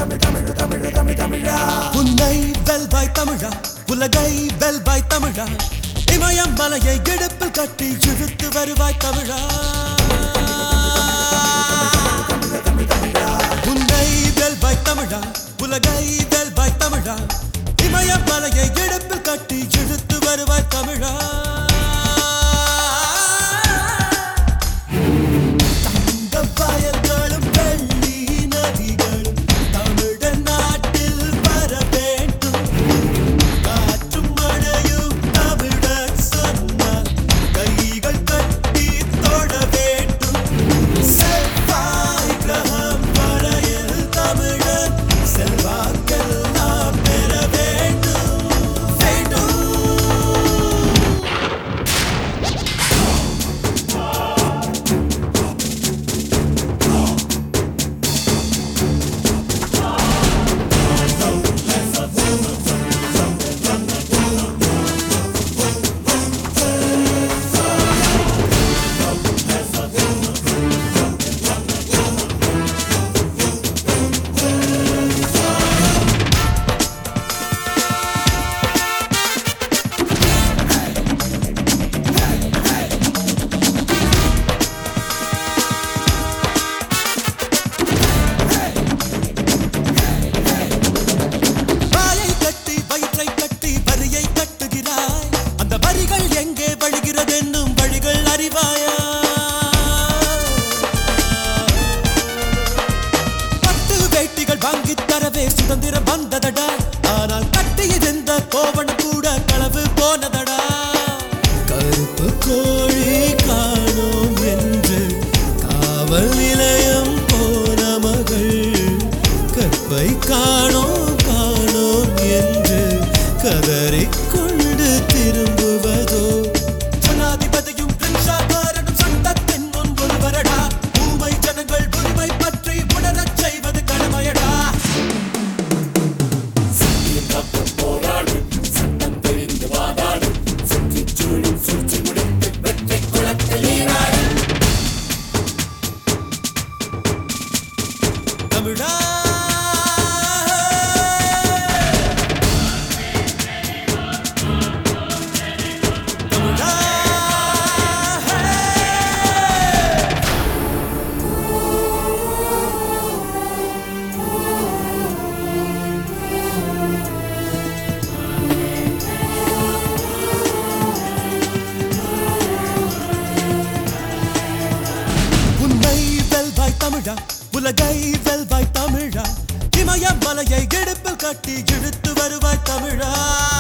உன்னை வெல்வாய் தமிழா, உலகை வெல்வாய் தமிழா, இமயம் மலையை இடுப்பில் கட்டி இழுத்து வருவாய் தமிழா. உன்னை வெல்வாய் தமிழா, உலகை வெல்வாய் தமிழா, இமயம் மலையை இடுப்பில் கட்டி இழுத்து வருவாய் தமிழா. சுதந்திரம் வந்ததடா, ஆனால் கட்டியிருந்த கோவணம் கூட களவு போனதடா. கருப்பு கோழி காணோம் என்று காவல் நிலையம் போன மகள், கற்பை காணோம் காணோம் என்று கதறிக்கொண்டு திரும்புவதோ. ஜனாதிபதியும் பிரின்சாகாரனும் சட்டத்தின் முன் ஒருவரடா, ஊமை ஜனங்கள் உரிமை பற்றி உணரச் செய்வது கடமையடா. தமிழா தமிழா, உலகை வெல்வாய் தமிழா, இமயம் மலையை இடுப்பில் கட்டி இழுத்து வருவாய் தமிழா.